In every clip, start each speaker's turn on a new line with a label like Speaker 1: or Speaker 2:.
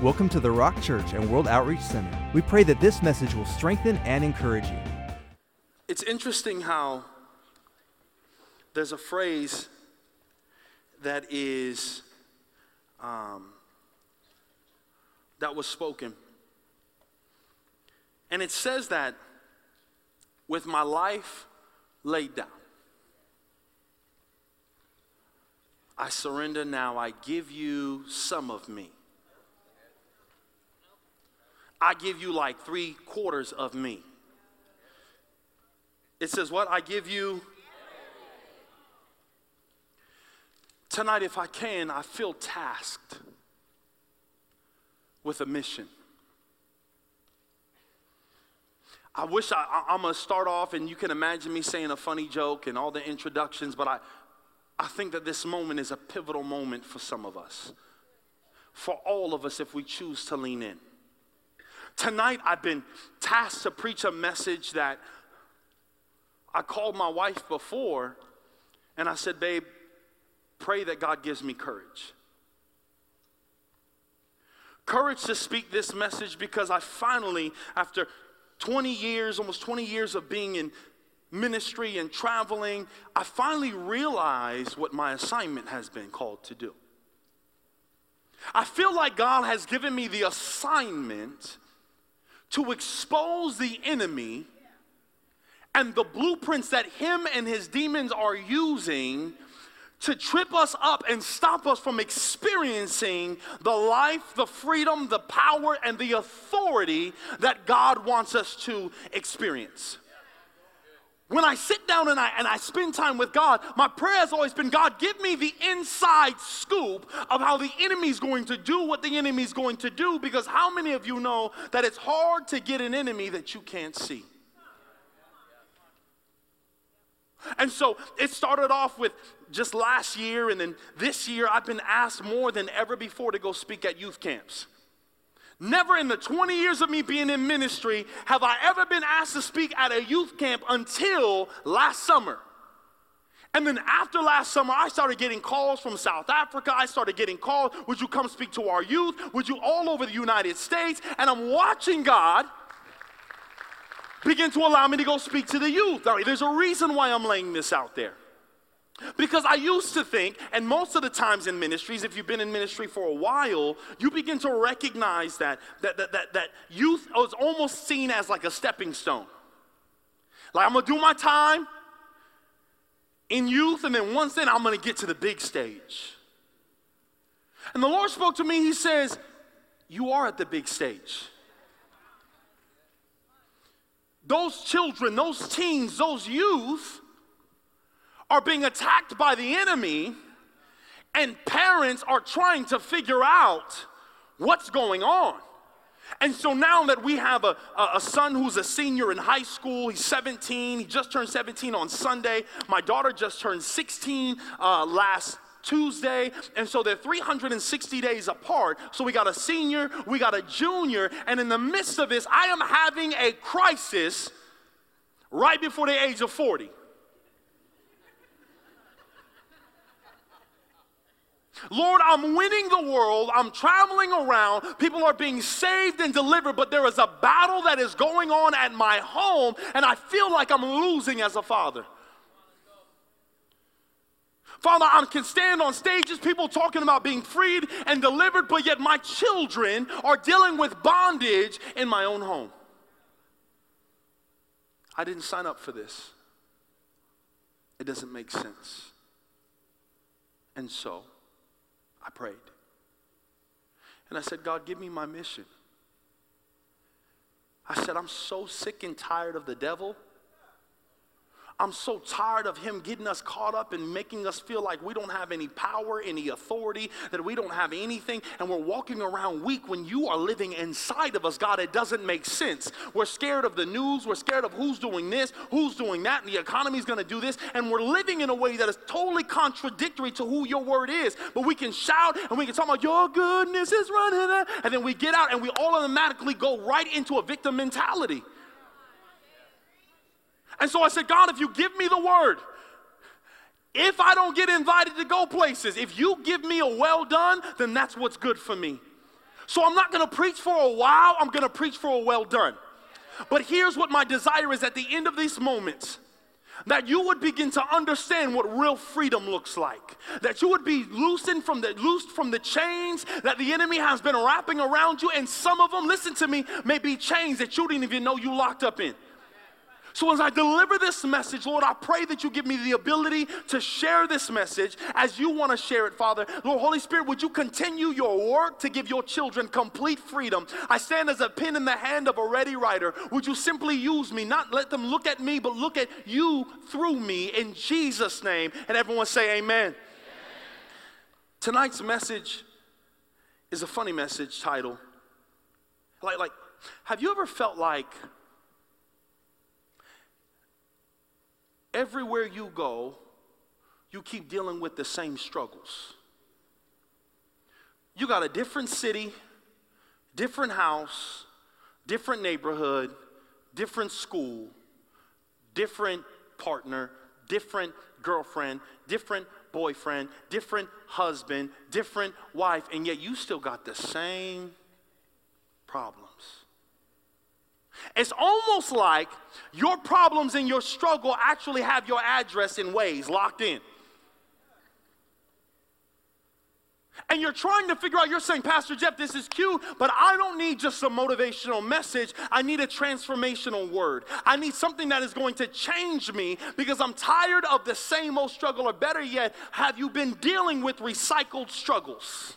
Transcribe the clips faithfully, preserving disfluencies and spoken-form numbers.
Speaker 1: Welcome to the Rock Church and World Outreach Center. We pray that this message will strengthen and encourage you.
Speaker 2: It's interesting how there's a phrase that is, um, that was spoken. And it says that, with my life laid down, I surrender now, I give you some of me. I give you like three quarters of me. It says what? I give you. Tonight, if I can, I feel tasked with a mission. I wish I, I, I'm going to start off, and you can imagine me saying a funny joke and all the introductions, but I, I think that this moment is a pivotal moment for some of us. For all of us, if we choose to lean in. Tonight, I've been tasked to preach a message that I called my wife before, and I said, babe, pray that God gives me courage. Courage to speak this message because I finally, after twenty years, almost twenty years of being in ministry and traveling, I finally realized what my assignment has been called to do. I feel like God has given me the assignment to expose the enemy and the blueprints that him and his demons are using to trip us up and stop us from experiencing the life, the freedom, the power, and the authority that God wants us to experience. When I sit down and I, and I spend time with God, my prayer has always been, God, give me the inside scoop of how the enemy's going to do what the enemy's going to do, because how many of you know that it's hard to get an enemy that you can't see? And so it started off with just last year, and then this year I've been asked more than ever before to go speak at youth camps. Never in the twenty years of me being in ministry have I ever been asked to speak at a youth camp until last summer. And then after last summer, I started getting calls from South Africa. I started getting calls, would you come speak to our youth? Would you all over the United States? And I'm watching God begin to allow me to go speak to the youth. All right, there's a reason why I'm laying this out there. Because I used to think, and most of the times in ministries, if you've been in ministry for a while, you begin to recognize that that that that, that youth is almost seen as like a stepping stone. Like, I'm going to do my time in youth, and then once then I'm going to get to the big stage. And the Lord spoke to me, he says, you are at the big stage. Those children, those teens, those youth are being attacked by the enemy, and parents are trying to figure out what's going on. And so now that we have a, a, a son who's a senior in high school, he's seventeen, he just turned seventeen on Sunday. My daughter just turned sixteen uh, last Tuesday, and so they're three hundred sixty days apart. So we got a senior, we got a junior, and in the midst of this, I am having a crisis right before the age of forty. Lord, I'm winning the world, I'm traveling around, people are being saved and delivered, but there is a battle that is going on at my home, and I feel like I'm losing as a father. Father, I can stand on stages, people talking about being freed and delivered, but yet my children are dealing with bondage in my own home. I didn't sign up for this. It doesn't make sense. And so I prayed. And I said, God, give me my mission. I said, I'm so sick and tired of the devil. I'm so tired of him getting us caught up and making us feel like we don't have any power, any authority, that we don't have anything, and we're walking around weak when you are living inside of us. God, it doesn't make sense. We're scared of the news. We're scared of who's doing this, who's doing that, and the economy's going to do this, and we're living in a way that is totally contradictory to who your word is. But we can shout, and we can talk about your goodness is running out, and then we get out, and we all automatically go right into a victim mentality. And so I said, God, if you give me the word, if I don't get invited to go places, if you give me a well done, then that's what's good for me. So I'm not going to preach for a while. I'm going to preach for a well done. But here's what my desire is at the end of these moments. That you would begin to understand what real freedom looks like. That you would be loosened from the loosed from the chains that the enemy has been wrapping around you. And some of them, listen to me, may be chains that you didn't even know you locked up in. So as I deliver this message, Lord, I pray that you give me the ability to share this message as you want to share it, Father. Lord, Holy Spirit, would you continue your work to give your children complete freedom? I stand as a pen in the hand of a ready writer. Would you simply use me, not let them look at me, but look at you through me in Jesus' name. And everyone say amen. Amen. Tonight's message is a funny message title. Like, like, have you ever felt like everywhere you go, you keep dealing with the same struggles? You got a different city, different house, different neighborhood, different school, different partner, different girlfriend, different boyfriend, different husband, different wife, and yet you still got the same problems. It's almost like your problems and your struggle actually have your address in Waze locked in. And you're trying to figure out, you're saying, Pastor Jeff, this is cute, but I don't need just a motivational message. I need a transformational word. I need something that is going to change me because I'm tired of the same old struggle, or better yet, have you been dealing with recycled struggles?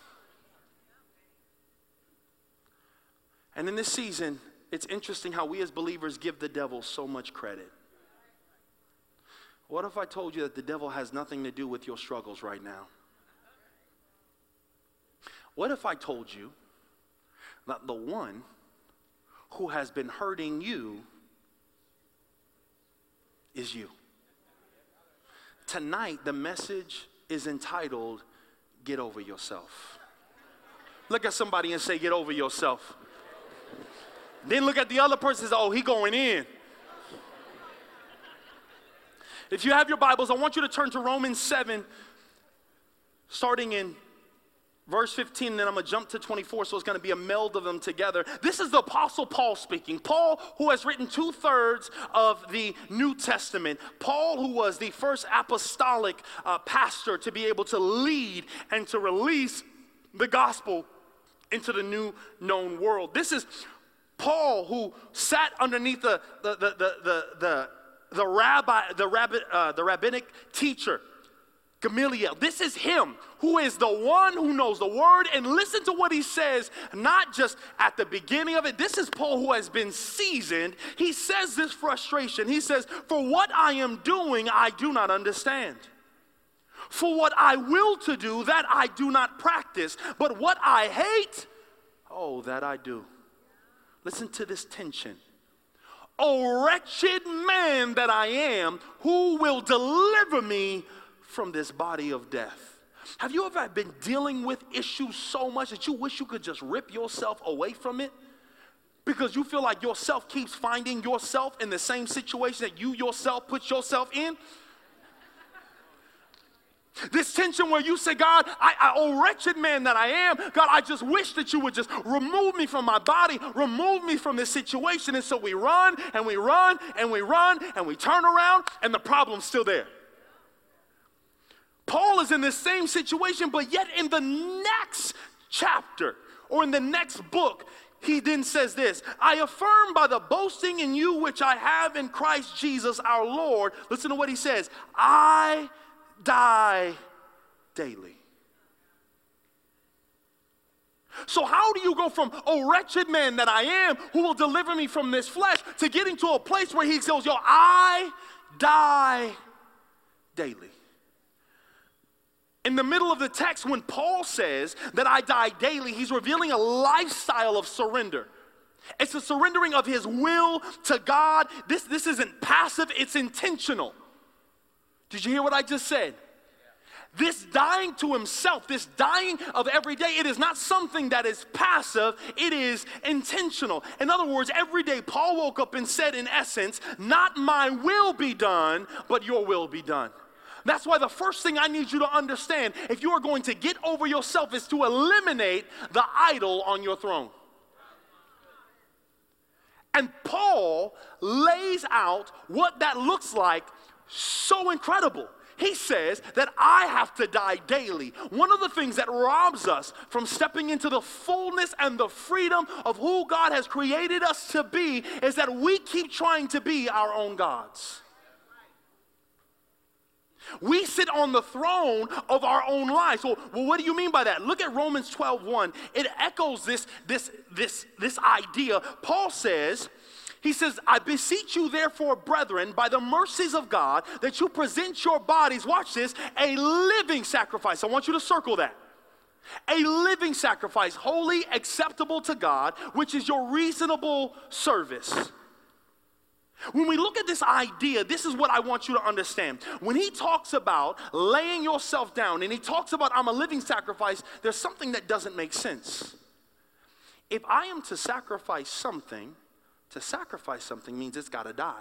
Speaker 2: And in this season, it's interesting how we as believers give the devil so much credit. What if I told you that the devil has nothing to do with your struggles right now? What if I told you that the one who has been hurting you is you? Tonight, the message is entitled, Get Over Yourself. Look at somebody and say, get over yourself. Then look at the other person and say, oh, he going in. If you have your Bibles, I want you to turn to Romans seven, starting in verse fifteen, and then I'm going to jump to twenty-four, so it's going to be a meld of them together. This is the Apostle Paul speaking. Paul, who has written two-thirds of the New Testament. Paul, who was the first apostolic uh, pastor to be able to lead and to release the gospel into the new known world. This is Paul, who sat underneath the the the the the, the, the rabbi, the rabbi, uh, the rabbinic teacher, Gamaliel. This is him who is the one who knows the word, and listen to what he says, not just at the beginning of it. This is Paul who has been seasoned. He says this frustration. He says, for what I am doing, I do not understand. For what I will to do, that I do not practice. But what I hate, oh, that I do. Listen to this tension. O wretched man that I am, who will deliver me from this body of death? Have you ever been dealing with issues so much that you wish you could just rip yourself away from it? Because you feel like yourself keeps finding yourself in the same situation that you yourself put yourself in? This tension where you say, God, I, I, oh wretched man that I am, God, I just wish that you would just remove me from my body, remove me from this situation. And so we run and we run and we run and we turn around and the problem's still there. Paul is in this same situation, but yet in the next chapter or in the next book, he then says this, I affirm by the boasting in you which I have in Christ Jesus our Lord. Listen to what he says. I die daily. So how do you go from, oh wretched man that I am, who will deliver me from this flesh, to getting to a place where he says, yo, I die daily? In the middle of the text, when Paul says that I die daily, he's revealing a lifestyle of surrender. It's a surrendering of his will to God. This, this isn't passive, it's intentional. Did you hear what I just said? This dying to himself, this dying of every day, it is not something that is passive, it is intentional. In other words, every day Paul woke up and said, in essence, not my will be done, but your will be done. That's why the first thing I need you to understand, if you are going to get over yourself, is to eliminate the idol on your throne. And Paul lays out what that looks like so incredible. He says that I have to die daily. One of the things that robs us from stepping into the fullness and the freedom of who God has created us to be is that we keep trying to be our own gods. We sit on the throne of our own lives. So, well, what do you mean by that? Look at Romans twelve one. It echoes this, this, this, this idea. Paul says, he says, I beseech you therefore, brethren, by the mercies of God, that you present your bodies, watch this, a living sacrifice. I want you to circle that. A living sacrifice, holy, acceptable to God, which is your reasonable service. When we look at this idea, this is what I want you to understand. When he talks about laying yourself down and he talks about I'm a living sacrifice, there's something that doesn't make sense. If I am to sacrifice something, to sacrifice something means it's got to die.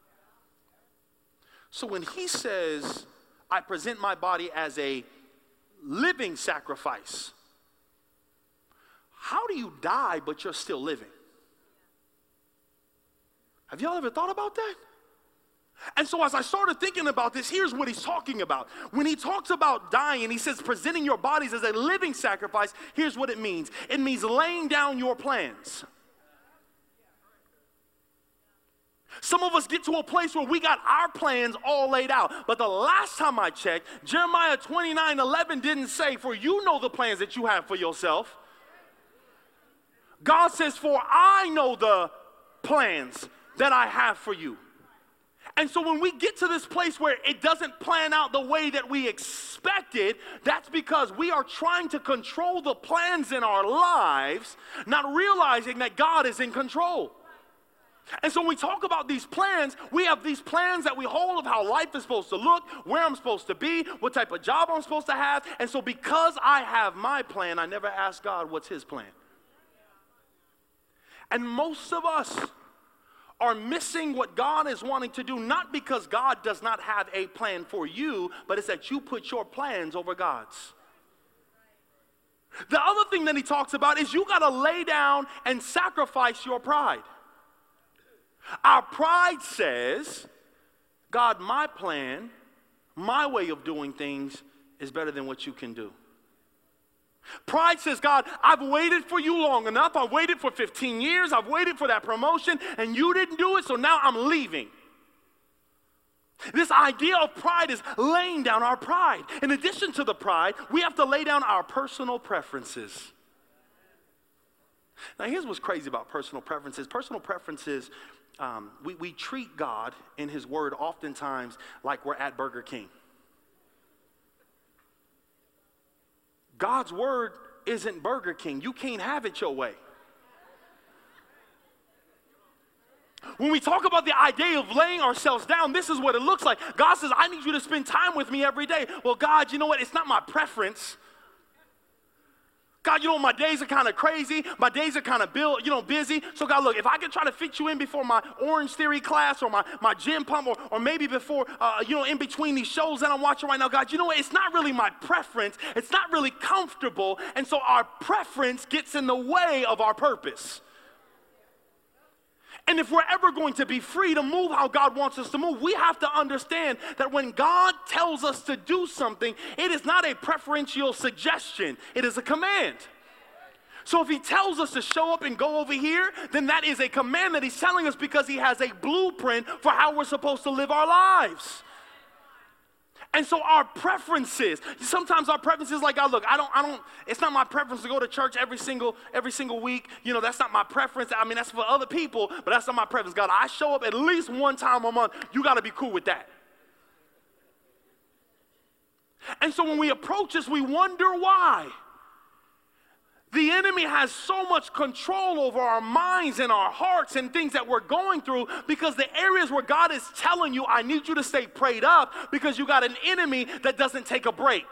Speaker 2: So when he says, I present my body as a living sacrifice, how do you die but you're still living? Have y'all ever thought about that? And so as I started thinking about this, here's what he's talking about. When he talks about dying, he says presenting your bodies as a living sacrifice, here's what it means. It means laying down your plans. Some of us get to a place where we got our plans all laid out. But the last time I checked, Jeremiah twenty-nine eleven didn't say, for you know the plans that you have for yourself. God says, for I know the plans that I have for you. And so when we get to this place where it doesn't plan out the way that we expected, that's because we are trying to control the plans in our lives, not realizing that God is in control. And so when we talk about these plans, we have these plans that we hold of how life is supposed to look, where I'm supposed to be, what type of job I'm supposed to have. And so because I have my plan, I never ask God what's his plan. And most of us are missing what God is wanting to do, not because God does not have a plan for you, but it's that you put your plans over God's. The other thing that he talks about is you got to lay down and sacrifice your pride. Our pride says, God, my plan, my way of doing things is better than what you can do. Pride says, God, I've waited for you long enough. I've waited for fifteen years. I've waited for that promotion, and you didn't do it, so now I'm leaving. This idea of pride is laying down our pride. In addition to the pride, we have to lay down our personal preferences. Now, here's what's crazy about personal preferences. Personal preferences, um, we, we treat God in his word oftentimes like we're at Burger King. God's word isn't Burger King. You can't have it your way. When we talk about the idea of laying ourselves down, this is what it looks like. God says, I need you to spend time with me every day. Well, God, you know what? It's not my preference. God, you know, my days are kind of crazy. My days are kind of built, you know, busy. So God, look, if I could try to fit you in before my Orange Theory class or my, my gym pump or, or maybe before, uh, you know, in between these shows that I'm watching right now, God, you know what? It's not really my preference. It's not really comfortable. And so our preference gets in the way of our purpose. And if we're ever going to be free to move how God wants us to move, we have to understand that when God tells us to do something, it is not a preferential suggestion. It is a command. So if he tells us to show up and go over here, then that is a command that he's telling us because he has a blueprint for how we're supposed to live our lives. And so our preferences, sometimes our preferences like, God, look, I don't, I don't, it's not my preference to go to church every single, every single week. You know, that's not my preference. I mean, that's for other people, but that's not my preference. God, I show up at least one time a month. You got to be cool with that. And so when we approach this, we wonder why. The enemy has so much control over our minds and our hearts and things that we're going through because the areas where God is telling you, I need you to stay prayed up because you got an enemy that doesn't take a break.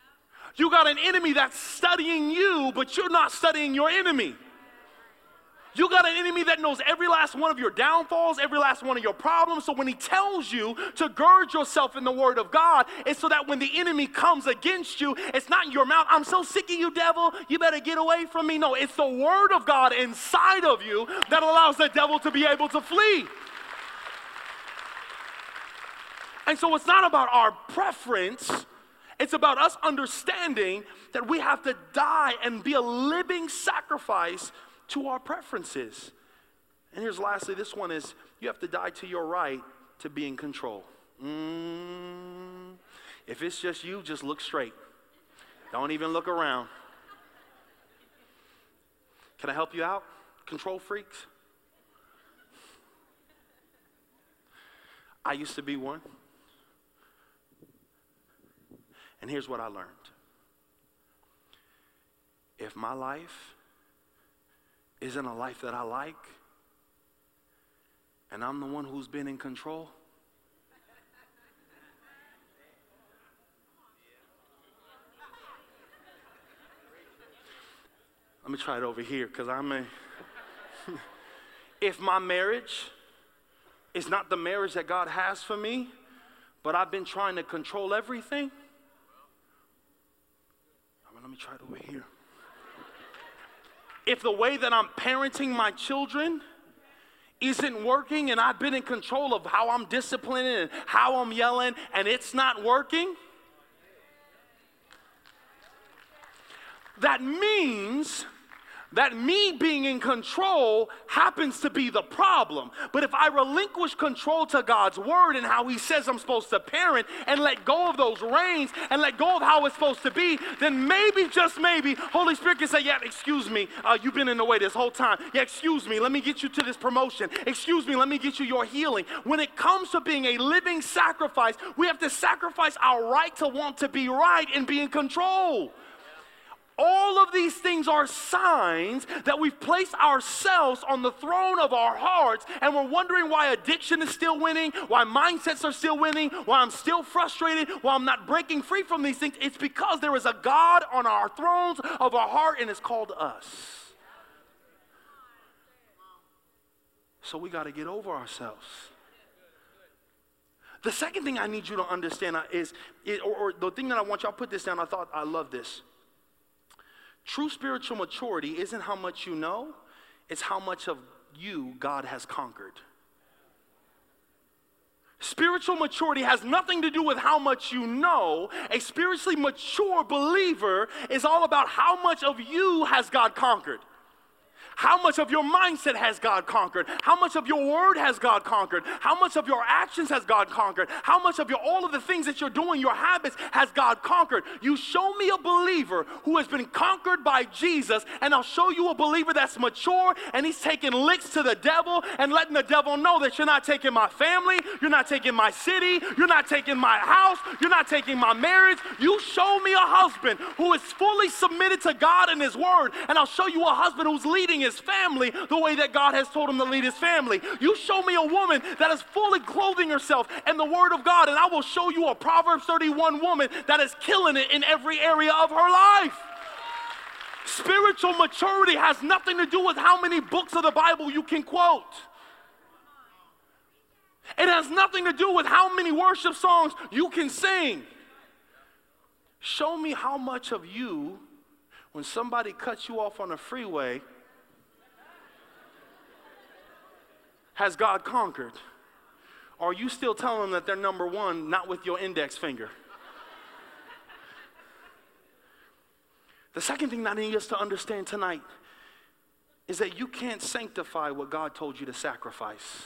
Speaker 2: You got an enemy that's studying you, but you're not studying your enemy. You got an enemy that knows every last one of your downfalls, every last one of your problems. So when he tells you to gird yourself in the word of God, it's so that when the enemy comes against you, it's not in your mouth, I'm so sick of you, devil, you better get away from me. No, it's the word of God inside of you that allows the devil to be able to flee. And so it's not about our preference. It's about us understanding that we have to die and be a living sacrifice to our preferences. And here's lastly, this one is you have to die to your right to be in control. Mm, if it's just you, just look straight. Don't even look around. Can I help you out, control freaks? I used to be one. And here's what I learned. If my life isn't a life that I like, and I'm the one who's been in control, let me try it over here, because I'm a, if my marriage is not the marriage that God has for me, but I've been trying to control everything, let me try it over here. If the way that I'm parenting my children isn't working and I've been in control of how I'm disciplining and how I'm yelling and it's not working, that means that me being in control happens to be the problem. But if I relinquish control to God's word and how he says I'm supposed to parent and let go of those reins and let go of how it's supposed to be, then maybe, just maybe, Holy Spirit can say, yeah, excuse me, uh, you've been in the way this whole time. Yeah, excuse me, let me get you to this promotion. Excuse me, let me get you your healing. When it comes to being a living sacrifice, we have to sacrifice our right to want to be right and be in control. All of these things are signs that we've placed ourselves on the throne of our hearts, and we're wondering why addiction is still winning, why mindsets are still winning, why I'm still frustrated, why I'm not breaking free from these things. It's because there is a God on our thrones of our heart, and it's called us. So we got to get over ourselves. The second thing I need you to understand is, is or, or the thing that I want y'all to put this down, I thought I love this. True spiritual maturity isn't how much you know, it's how much of you God has conquered. Spiritual maturity has nothing to do with how much you know. A spiritually mature believer is all about how much of you has God conquered. How much of your mindset has God conquered? How much of your word has God conquered? How much of your actions has God conquered? How much of your all of the things that you're doing, your habits, has God conquered? You show me a believer who has been conquered by Jesus, and I'll show you a believer that's mature, and he's taking licks to the devil and letting the devil know that you're not taking my family, you're not taking my city, you're not taking my house, you're not taking my marriage. You show me a husband who is fully submitted to God and his word, and I'll show you a husband who's leading his family the way that God has told him to lead his family. You show me a woman that is fully clothing herself in the word of God, and I will show you a Proverbs thirty-one woman that is killing it in every area of her life. Spiritual maturity has nothing to do with how many books of the Bible you can quote. It has nothing to do with how many worship songs you can sing. Show me how much of you, when somebody cuts you off on a freeway, has God conquered? Or are you still telling them that they're number one, not with your index finger? The second thing that I need us to understand tonight is that you can't sanctify what God told you to sacrifice.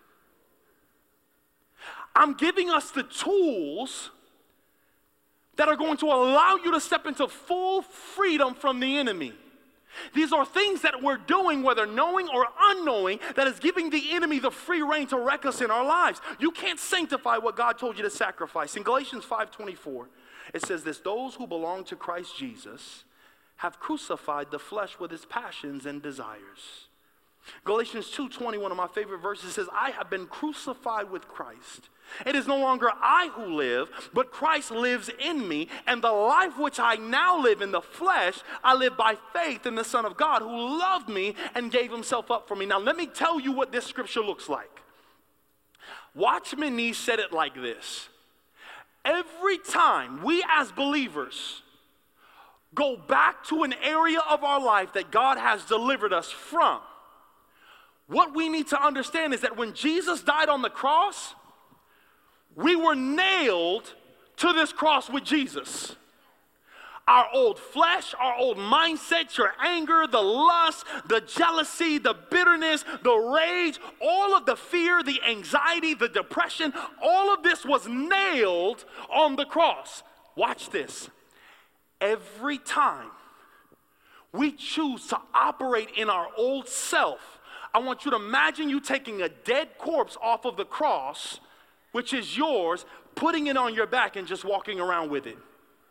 Speaker 2: I'm giving us the tools that are going to allow you to step into full freedom from the enemy. These are things that we're doing, whether knowing or unknowing, that is giving the enemy the free rein to wreck us in our lives. You can't sanctify what God told you to sacrifice. In Galatians five twenty-four, it says this: those who belong to Christ Jesus have crucified the flesh with its passions and desires. Galatians two twenty, one of my favorite verses, says, I have been crucified with Christ. It is no longer I who live, but Christ lives in me. And the life which I now live in the flesh, I live by faith in the Son of God who loved me and gave himself up for me. Now let me tell you what this scripture looks like. Watchman Nee said it like this. Every time we as believers go back to an area of our life that God has delivered us from, what we need to understand is that when Jesus died on the cross, we were nailed to this cross with Jesus. Our old flesh, our old mindset, your anger, the lust, the jealousy, the bitterness, the rage, all of the fear, the anxiety, the depression, all of this was nailed on the cross. Watch this. Every time we choose to operate in our old self, I want you to imagine you taking a dead corpse off of the cross, which is yours, putting it on your back and just walking around with it.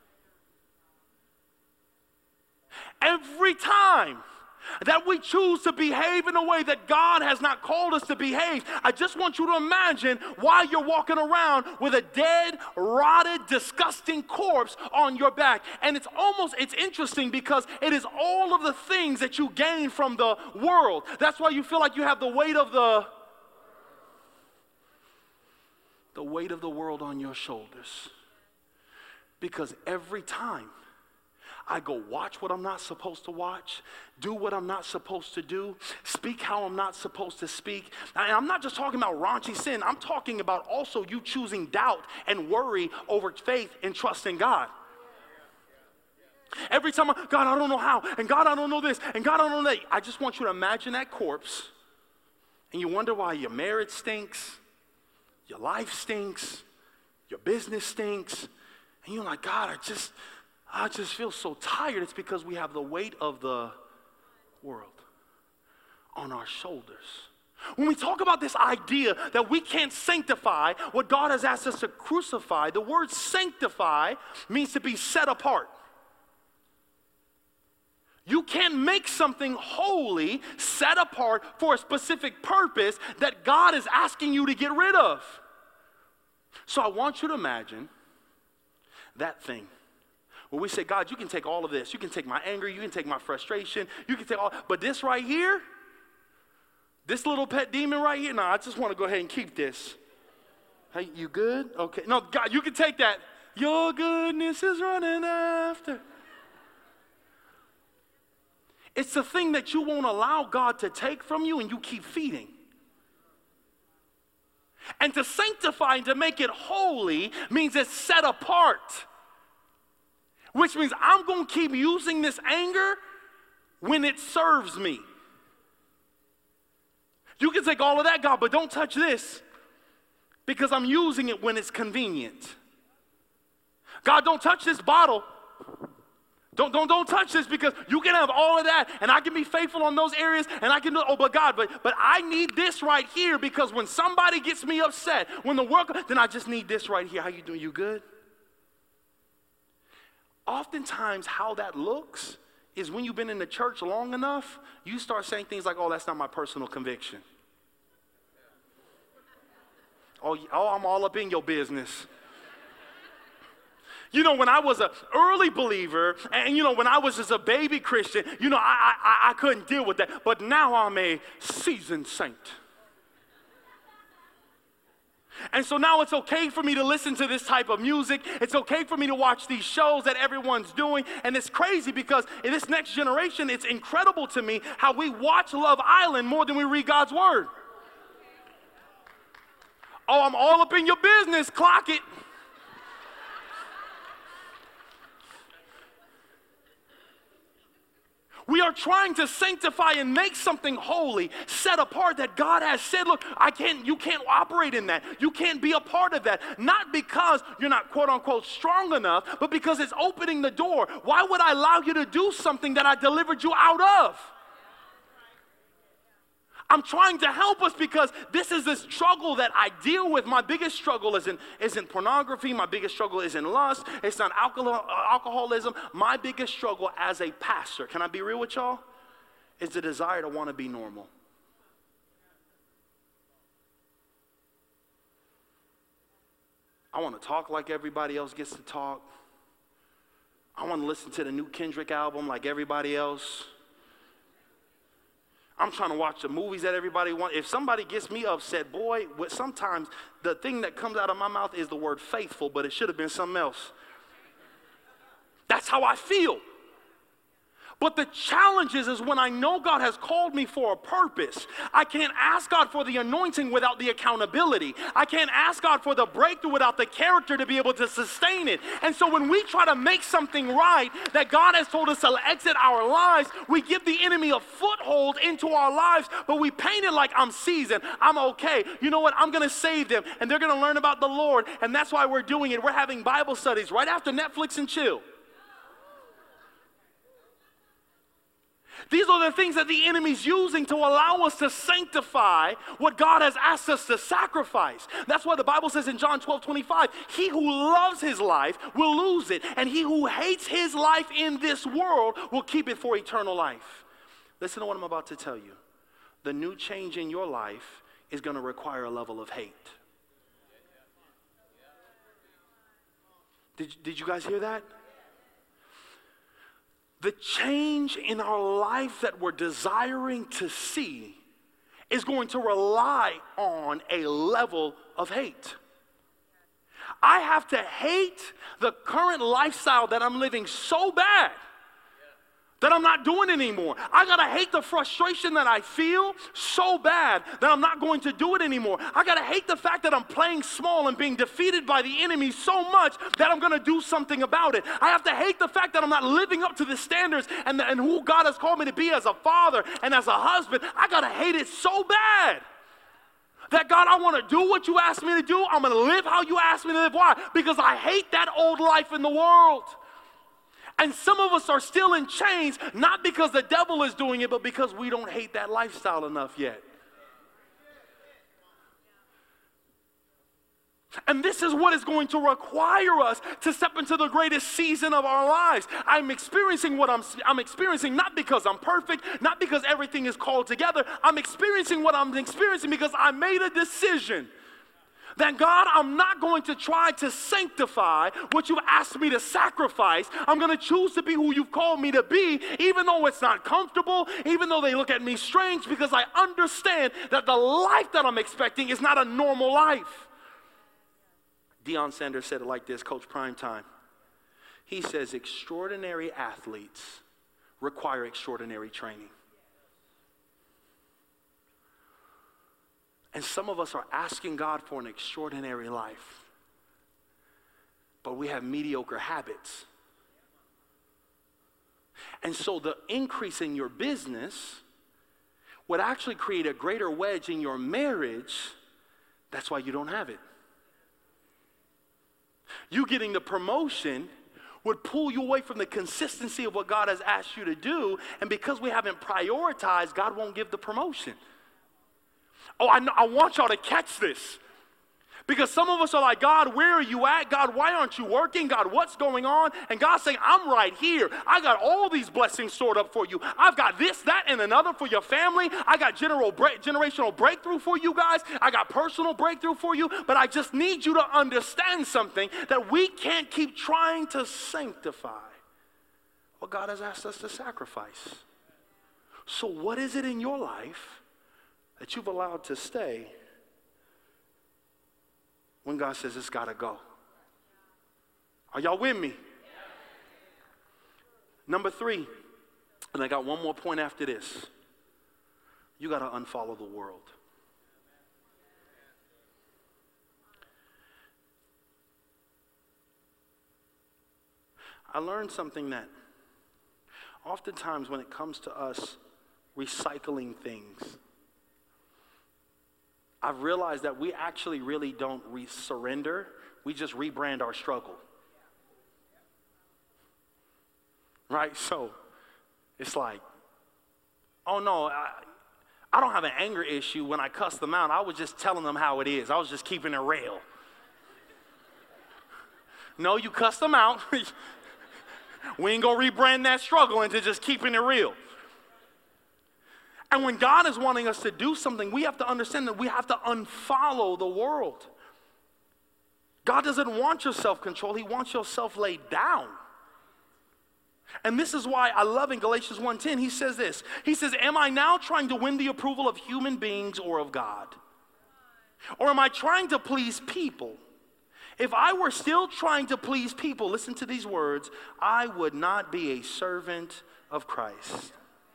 Speaker 2: Every time that we choose to behave in a way that God has not called us to behave, I just want you to imagine why you're walking around with a dead, rotted, disgusting corpse on your back. And it's almost, it's interesting because it is all of the things that you gain from the world. That's why you feel like you have the weight of the the weight of the world on your shoulders. Because every time I go watch what I'm not supposed to watch, do what I'm not supposed to do, speak how I'm not supposed to speak. And I'm not just talking about raunchy sin. I'm talking about also you choosing doubt and worry over faith and trust in God. Every time, I, God, I don't know how, and God, I don't know this, and God, I don't know that. I just want you to imagine that corpse, and you wonder why your marriage stinks, your life stinks, your business stinks, and you're like, God, I just, I just feel so tired. It's because we have the weight of the world on our shoulders. When we talk about this idea that we can't sanctify what God has asked us to crucify, the word sanctify means to be set apart. You can't make something holy, set apart for a specific purpose that God is asking you to get rid of. So I want you to imagine that thing where we say, God, you can take all of this. You can take my anger. You can take my frustration. You can take all, but this right here, this little pet demon right here, no, I just want to go ahead and keep this. Hey, you good? Okay. No, God, you can take that. Your goodness is running after. It's the thing that you won't allow God to take from you and you keep feeding. And to sanctify and to make it holy means it's set apart. Which means I'm going to keep using this anger when it serves me. You can take all of that, God, but don't touch this because I'm using it when it's convenient. God, don't touch this bottle. Don't, don't, don't touch this because you can have all of that and I can be faithful on those areas and I can do, oh, but God, but, but I need this right here because when somebody gets me upset, when the work, then I just need this right here. How you doing? You good? Oftentimes how that looks is when you've been in the church long enough, you start saying things like, oh, that's not my personal conviction. Oh, oh I'm all up in your business. You know, when I was an early believer, and, you know, when I was just a baby Christian, you know, I, I, I couldn't deal with that. But now I'm a seasoned saint. And so now it's okay for me to listen to this type of music. It's okay for me to watch these shows that everyone's doing. And it's crazy because in this next generation, it's incredible to me how we watch Love Island more than we read God's Word. Oh, I'm all up in your business. Clock it. We are trying to sanctify and make something holy, set apart that God has said, look, I can't, you can't operate in that. You can't be a part of that. Not because you're not quote unquote strong enough, but because it's opening the door. Why would I allow you to do something that I delivered you out of? I'm trying to help us because this is the struggle that I deal with. My biggest struggle isn't, isn't pornography. My biggest struggle isn't lust. It's not alcohol, alcoholism. My biggest struggle as a pastor, can I be real with y'all, is the desire to want to be normal. I want to talk like everybody else gets to talk. I want to listen to the new Kendrick album like everybody else. I'm trying to watch the movies that everybody wants. If somebody gets me upset, boy, sometimes the thing that comes out of my mouth is the word faithful, but it should have been something else. That's how I feel. But the challenge is, is when I know God has called me for a purpose, I can't ask God for the anointing without the accountability. I can't ask God for the breakthrough without the character to be able to sustain it. And so when we try to make something right that God has told us to exit our lives, we give the enemy a foothold into our lives, but we paint it like I'm seasoned, I'm okay. You know what? I'm going to save them, and they're going to learn about the Lord, and that's why we're doing it. We're having Bible studies right after Netflix and chill. These are the things that the enemy's using to allow us to sanctify what God has asked us to sacrifice. That's why the Bible says in John twelve twenty-five, he who loves his life will lose it, and he who hates his life in this world will keep it for eternal life. Listen to what I'm about to tell you. The new change in your life is going to require a level of hate. Did, did you guys hear that? The change in our life that we're desiring to see is going to rely on a level of hate. I have to hate the current lifestyle that I'm living so bad that I'm not doing it anymore. I gotta hate the frustration that I feel so bad that I'm not going to do it anymore. I gotta hate the fact that I'm playing small and being defeated by the enemy so much that I'm gonna do something about it. I have to hate the fact that I'm not living up to the standards and, the, and who God has called me to be as a father and as a husband. I gotta hate it so bad that God, I wanna do what you asked me to do. I'm gonna live how you asked me to live. Why? Because I hate that old life in the world. And some of us are still in chains, not because the devil is doing it, but because we don't hate that lifestyle enough yet. And this is what is going to require us to step into the greatest season of our lives. I'm experiencing what I'm, I'm experiencing not because I'm perfect, not because everything is called together. I'm experiencing what I'm experiencing because I made a decision. That God, I'm not going to try to sanctify what you've asked me to sacrifice. I'm going to choose to be who you've called me to be, even though it's not comfortable, even though they look at me strange, because I understand that the life that I'm expecting is not a normal life. Deion Sanders said it like this, Coach Primetime. He says, extraordinary athletes require extraordinary training. And some of us are asking God for an extraordinary life, but we have mediocre habits. And so the increase in your business would actually create a greater wedge in your marriage. That's why you don't have it. You getting the promotion would pull you away from the consistency of what God has asked you to do, and because we haven't prioritized, God won't give the promotion. Oh, I, know, I want y'all to catch this. Because some of us are like, God, where are you at? God, why aren't you working? God, what's going on? And God's saying, I'm right here. I got all these blessings stored up for you. I've got this, that, and another for your family. I got general break, generational breakthrough for you guys. I got personal breakthrough for you. But I just need you to understand something, that we can't keep trying to sanctify what God has asked us to sacrifice. So what is it in your life that you've allowed to stay when God says it's got to go? Are y'all with me? Number three, and I got one more point after this. You got to unfollow the world. I learned something that oftentimes when it comes to us recycling things, I've realized that we actually really don't re- surrender. We just rebrand our struggle. Right? So it's like, oh no, I, I don't have an anger issue when I cuss them out. I was just telling them how it is. I was just keeping it real. No, you cuss them out. We ain't gonna rebrand that struggle into just keeping it real. And when God is wanting us to do something, we have to understand that we have to unfollow the world. God doesn't want your self-control. He wants your self laid down. And this is why I love in Galatians one ten, he says this. He says, am I now trying to win the approval of human beings or of God? Or am I trying to please people? If I were still trying to please people, listen to these words, I would not be a servant of Christ.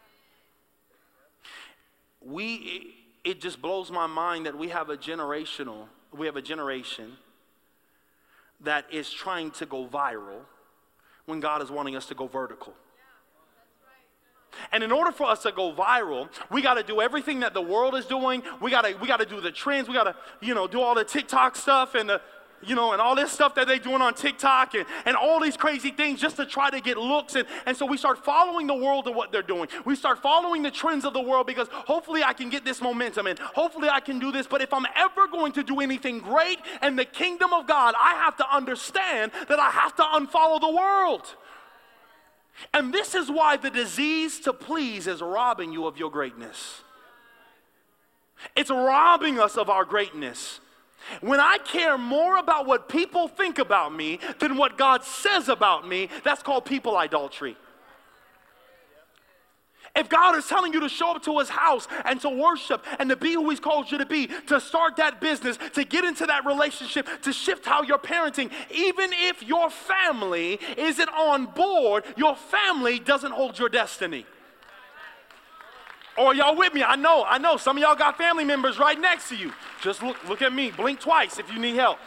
Speaker 2: We, it just blows my mind that we have a generational, we have a generation that is trying to go viral when God is wanting us to go vertical. And in order for us to go viral, we got to do everything that the world is doing. We got to we got to do the trends. We got to, you know, do all the TikTok stuff and the, you know, and all this stuff that they're doing on TikTok and, and all these crazy things just to try to get looks. And, and so we start following the world and what they're doing. We start following the trends of the world because hopefully I can get this momentum and hopefully I can do this. But if I'm ever going to do anything great in the kingdom of God, I have to understand that I have to unfollow the world. And this is why the disease to please is robbing you of your greatness. It's robbing us of our greatness. When I care more about what people think about me than what God says about me, that's called people idolatry. If God is telling you to show up to his house and to worship and to be who he's called you to be, to start that business, to get into that relationship, to shift how you're parenting, even if your family isn't on board, your family doesn't hold your destiny. Or y'all with me? I know, I know. Some of y'all got family members right next to you. Just look, look at me. Blink twice if you need help.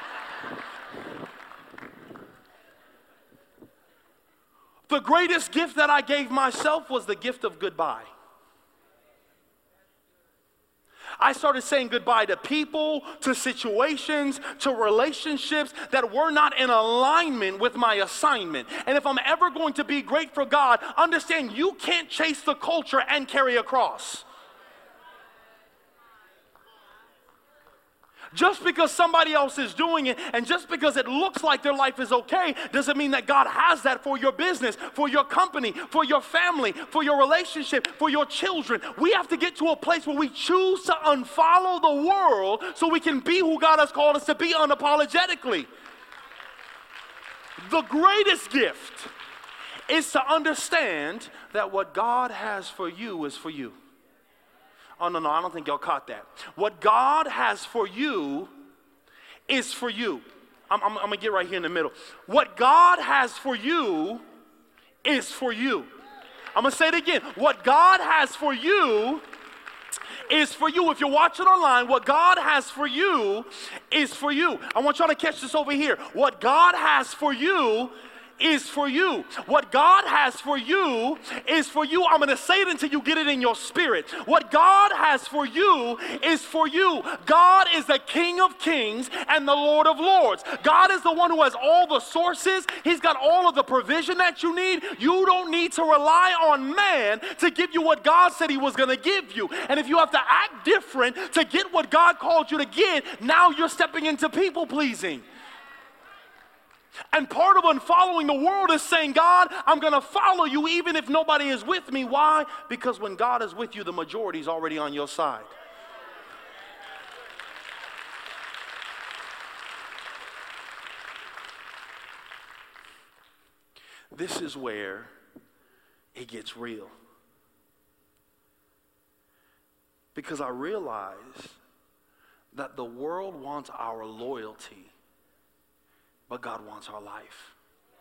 Speaker 2: The greatest gift that I gave myself was the gift of goodbye. I started saying goodbye to people, to situations, to relationships that were not in alignment with my assignment. And if I'm ever going to be great for God, understand you can't chase the culture and carry a cross. Just because somebody else is doing it and just because it looks like their life is okay doesn't mean that God has that for your business, for your company, for your family, for your relationship, for your children. We have to get to a place where we choose to unfollow the world so we can be who God has called us to be unapologetically. The greatest gift is to understand that what God has for you is for you. Oh, no, no, I don't think y'all caught that. What God has for you is for you. I'm, I'm, I'm going to get right here in the middle. What God has for you is for you. I'm going to say it again. What God has for you is for you. If you're watching online, what God has for you is for you. I want y'all to catch this over here. What God has for you is for you. What God has for you is for you. I'm going to say it until you get it in your spirit. What God has for you is for you. God is the King of Kings and the Lord of Lords. God is the one who has all the sources. He's got all of the provision that you need. You don't need to rely on man to give you what God said he was going to give you. And if you have to act different to get what God called you to get, now you're stepping into people pleasing. And part of unfollowing the world is saying, God, I'm going to follow you even if nobody is with me. Why? Because when God is with you, the majority is already on your side. This is where it gets real. Because I realize that the world wants our loyalty, but God wants our life.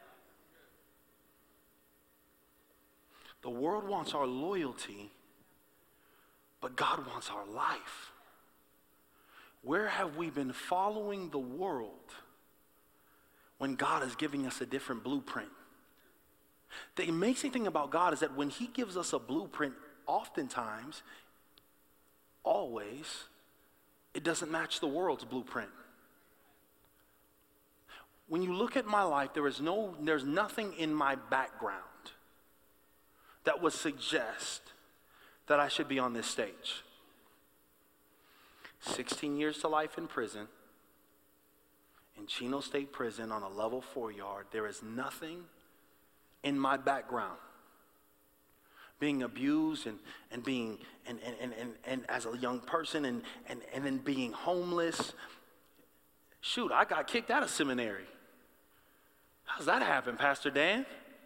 Speaker 2: The world wants our loyalty, but God wants our life. Where have we been following the world when God is giving us a different blueprint? The amazing thing about God is that when he gives us a blueprint, oftentimes, always, it doesn't match the world's blueprint. When you look at my life, there is no, there's nothing in my background that would suggest that I should be on this stage. sixteen years to life in prison, in Chino State Prison on a level four yard. There is nothing in my background. Being abused and, and being, and, and, and, and, and as a young person and, and, and then being homeless, Shoot, I got kicked out of seminary. How's that happen, Pastor Dan?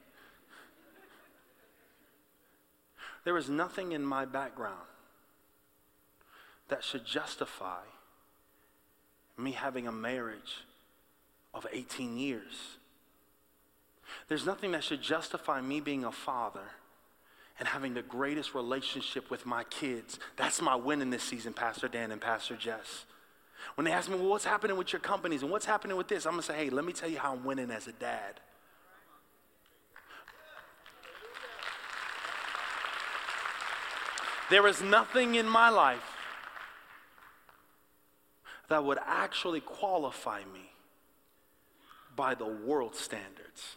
Speaker 2: There is nothing in my background that should justify me having a marriage of eighteen years. There's nothing that should justify me being a father and having the greatest relationship with my kids. That's my win in this season, Pastor Dan and Pastor Jess. When they ask me, well, what's happening with your companies and what's happening with this? I'm going to say, hey, let me tell you how I'm winning as a dad. There is nothing in my life that would actually qualify me by the world standards.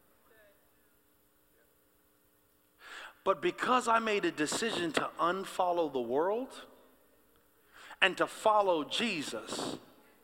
Speaker 2: But because I made a decision to unfollow the world and to follow Jesus,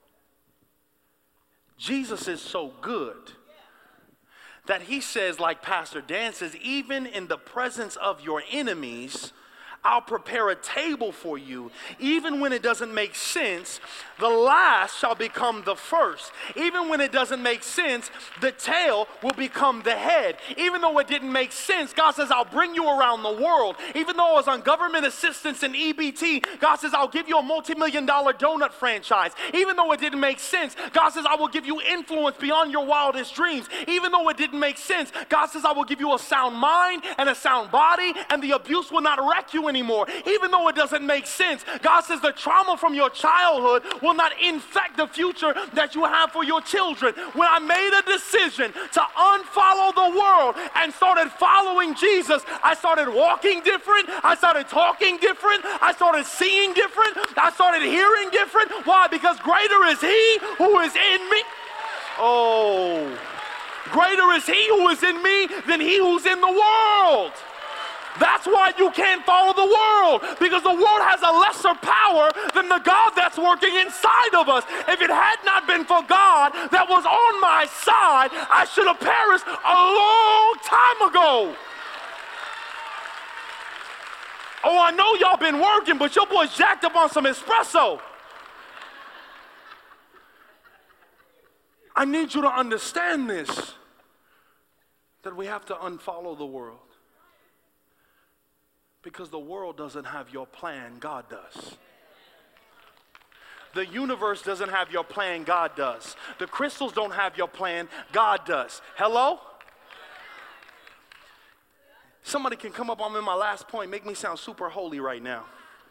Speaker 2: Jesus is so good that he says, like Pastor Dan says, even in the presence of your enemies, I'll prepare a table for you. Even when it doesn't make sense, the last shall become the first. Even when it doesn't make sense, the tail will become the head. Even though it didn't make sense, God says, I'll bring you around the world. Even though I was on government assistance and E B T, God says, I'll give you a multi-million dollar donut franchise. Even though it didn't make sense, God says, I will give you influence beyond your wildest dreams. Even though it didn't make sense, God says, I will give you a sound mind and a sound body, and the abuse will not wreck you anymore. Even though it doesn't make sense, God says the trauma from your childhood will not infect the future that you have for your children. When I made a decision to unfollow the world and started following Jesus, I started walking different, I started talking different, I started seeing different, I started hearing different. Why? Because greater is he who is in me. Oh, greater is he who is in me than he who's in the world. That's why you can't follow the world, because the world has a lesser power than the God that's working inside of us. If it had not been for God that was on my side, I should have perished a long time ago. Oh, I know y'all been working, but your boy's jacked up on some espresso. I need you to understand this, that we have to unfollow the world. Because the world doesn't have your plan, God does. The universe doesn't have your plan, God does. The crystals don't have your plan, God does. Hello? Somebody can come up on me, my last point, make me sound super holy right now.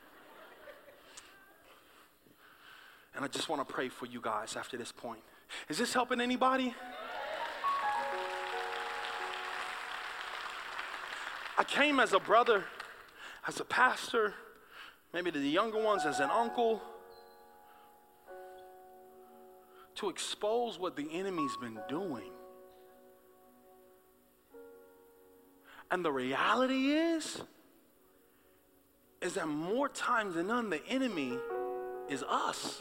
Speaker 2: And I just want to pray for you guys after this point. Is this helping anybody? I came as a brother, as a pastor, maybe to the younger ones as an uncle, to expose what the enemy's been doing. And the reality is, is that more times than none, the enemy is us.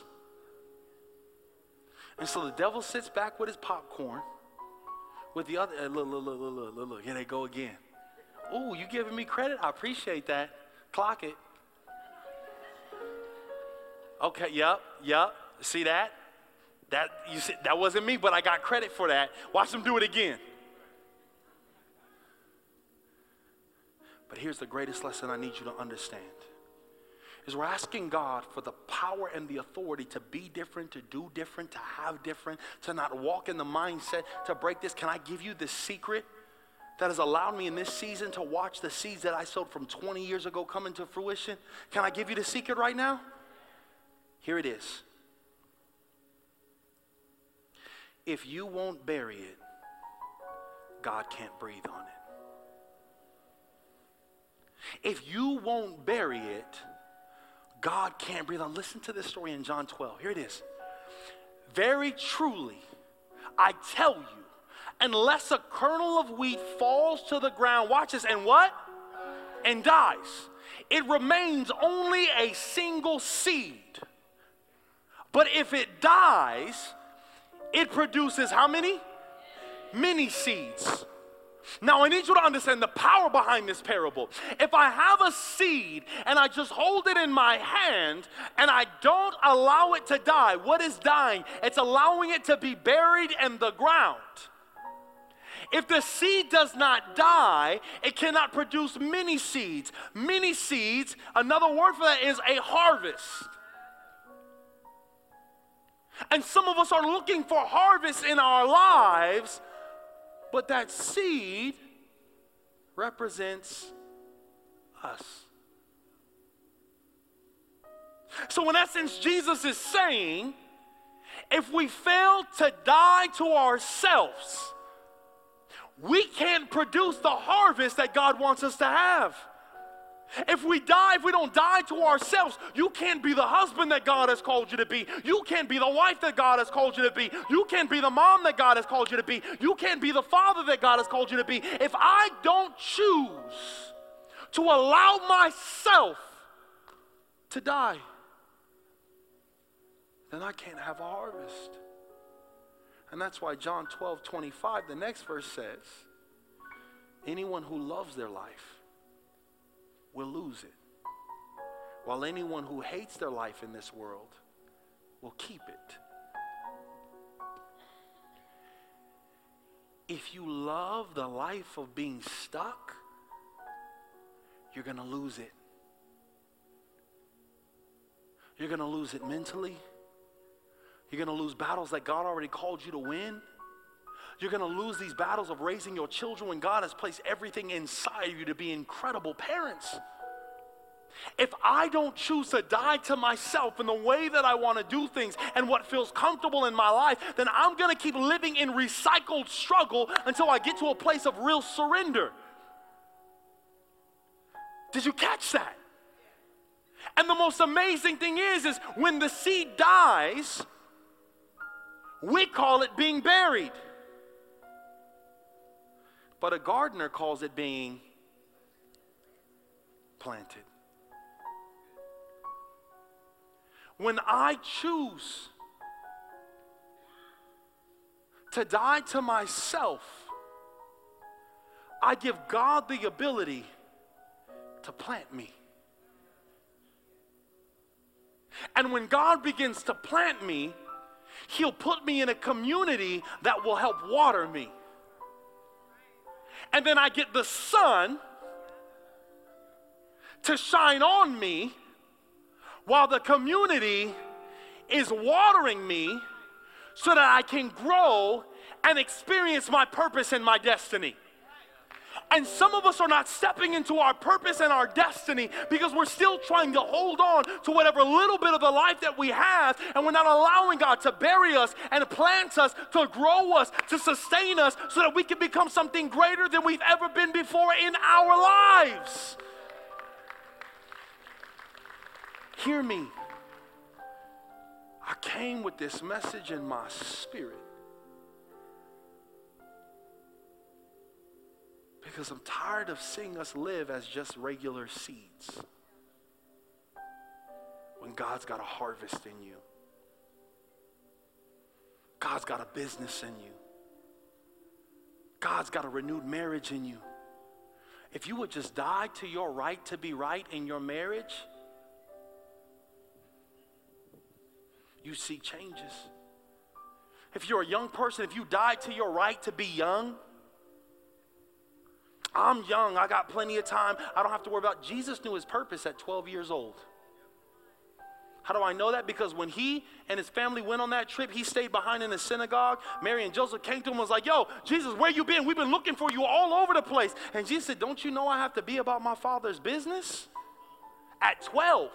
Speaker 2: And so the devil sits back with his popcorn, with the other, uh, look, look, look, look, look, look, here they go again. Ooh, you giving me credit? I appreciate that. Clock it. Okay, yep, yep. See that? That you see, that wasn't me, but I got credit for that. Watch them do it again. But here's the greatest lesson I need you to understand. Is we're asking God for the power and the authority to be different, to do different, to have different, to not walk in the mindset, to break this. Can I give you the secret that has allowed me in this season to watch the seeds that I sowed from twenty years ago come into fruition? Can I give you the secret right now? Here it is. If you won't bury it, God can't breathe on it. If you won't bury it, God can't breathe on. Listen to this story in John twelve. Here it is. Very truly, I tell you, unless a kernel of wheat falls to the ground, watch this, and what? And dies, it remains only a single seed. But if it dies, it produces how many? Many seeds. Now, I need you to understand the power behind this parable. If I have a seed and I just hold it in my hand and I don't allow it to die, what is dying? It's allowing it to be buried in the ground. If the seed does not die, it cannot produce many seeds. Many seeds, another word for that is a harvest. And some of us are looking for harvest in our lives, but that seed represents us. So in essence, Jesus is saying, if we fail to die to ourselves, we can't produce the harvest that God wants us to have. If we die, if we don't die to ourselves, you can't be the husband that God has called you to be. You can't be the wife that God has called you to be. You can't be the mom that God has called you to be. You can't be the father that God has called you to be. If I don't choose to allow myself to die, then I can't have a harvest. And that's why John twelve twenty-five, the next verse says, anyone who loves their life will lose it, while anyone who hates their life in this world will keep it. If you love the life of being stuck, you're going to lose it. You're going to lose it mentally. You're going to lose battles that God already called you to win. You're going to lose these battles of raising your children when God has placed everything inside of you to be incredible parents. If I don't choose to die to myself in the way that I want to do things and what feels comfortable in my life, then I'm going to keep living in recycled struggle until I get to a place of real surrender. Did you catch that? And the most amazing thing is, is when the seed dies, we call it being buried. But a gardener calls it being planted. When I choose to die to myself, I give God the ability to plant me. And when God begins to plant me, He'll put me in a community that will help water me. And then I get the sun to shine on me while the community is watering me so that I can grow and experience my purpose and my destiny. And some of us are not stepping into our purpose and our destiny because we're still trying to hold on to whatever little bit of the life that we have, and we're not allowing God to bury us and plant us, to grow us, to sustain us so that we can become something greater than we've ever been before in our lives. Hear me. I came with this message in my spirit because I'm tired of seeing us live as just regular seeds when God's got a harvest in you. God's got a business in you. God's got a renewed marriage in you. If you would just die to your right to be right in your marriage, you see changes. If you're a young person, if you die to your right to be young, I'm young, I got plenty of time, I don't have to worry about. Jesus knew his purpose at twelve years old. How do I know that? Because when he and his family went on that trip, he stayed behind in the synagogue. Mary and Joseph came to him and was like, yo, Jesus, where you been? We've been looking for you all over the place. And Jesus said, don't you know I have to be about my Father's business? At twelve.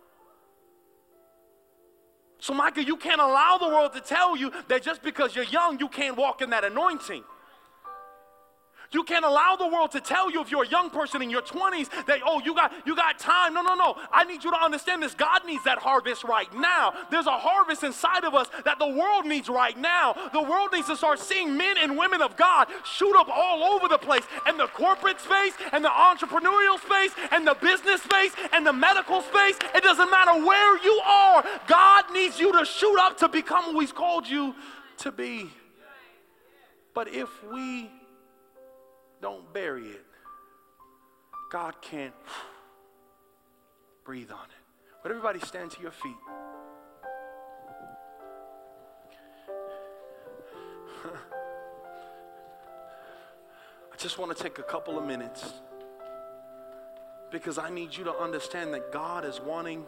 Speaker 2: So Micah, you can't allow the world to tell you that just because you're young, you can't walk in that anointing. You can't allow the world to tell you if you're a young person in your twenties that, oh, you got you got time. No, no, no. I need you to understand this. God needs that harvest right now. There's a harvest inside of us that the world needs right now. The world needs to start seeing men and women of God shoot up all over the place, in the corporate space, and the entrepreneurial space, and the business space, and the medical space. It doesn't matter where you are. God needs you to shoot up to become who he's called you to be. But if we don't bury it. God can't breathe on it. But everybody stand to your feet. I just want to take a couple of minutes because I need you to understand that God is wanting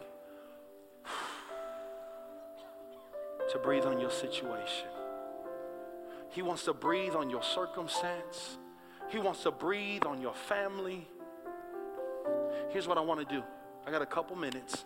Speaker 2: to breathe on your situation. He wants to breathe on your circumstance. He wants to breathe on your family. Here's what I want to do. I got a couple minutes.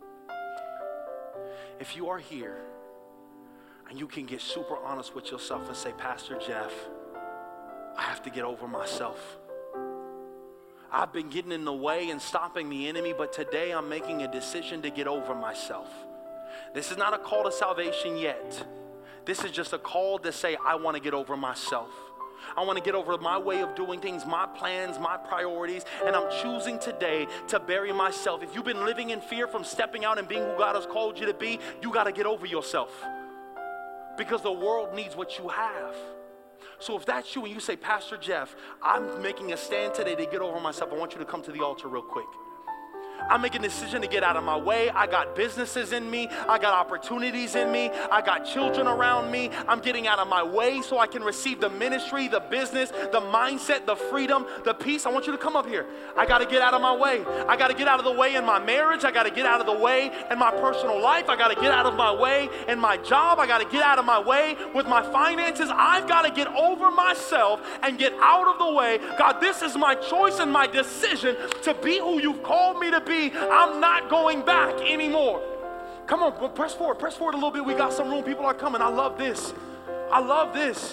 Speaker 2: If you are here and you can get super honest with yourself and say, Pastor Jeff, I have to get over myself. I've been getting in the way and stopping the enemy, but today I'm making a decision to get over myself. This is not a call to salvation yet. This is just a call to say, I want to get over myself. I want to get over my way of doing things, my plans, my priorities, and I'm choosing today to bury myself. If you've been living in fear from stepping out and being who God has called you to be, you got to get over yourself because the world needs what you have. So if that's you and you say, Pastor Jeff, I'm making a stand today to get over myself, I want you to come to the altar real quick. I'm making a decision to get out of my way. I got businesses in me. I got opportunities in me. I got children around me. I'm getting out of my way so I can receive the ministry, the business, the mindset, the freedom, the peace. I want you to come up here. I got to get out of my way. I got to get out of the way in my marriage. I got to get out of the way in my personal life. I got to get out of my way in my job. I got to get out of my way with my finances. I've got to get over myself and get out of the way. God, this is my choice and my decision to be who you've called me to be. I'm not going back anymore. Come on, press forward, press forward a little bit. We got some room. People are coming. I love this. I love this.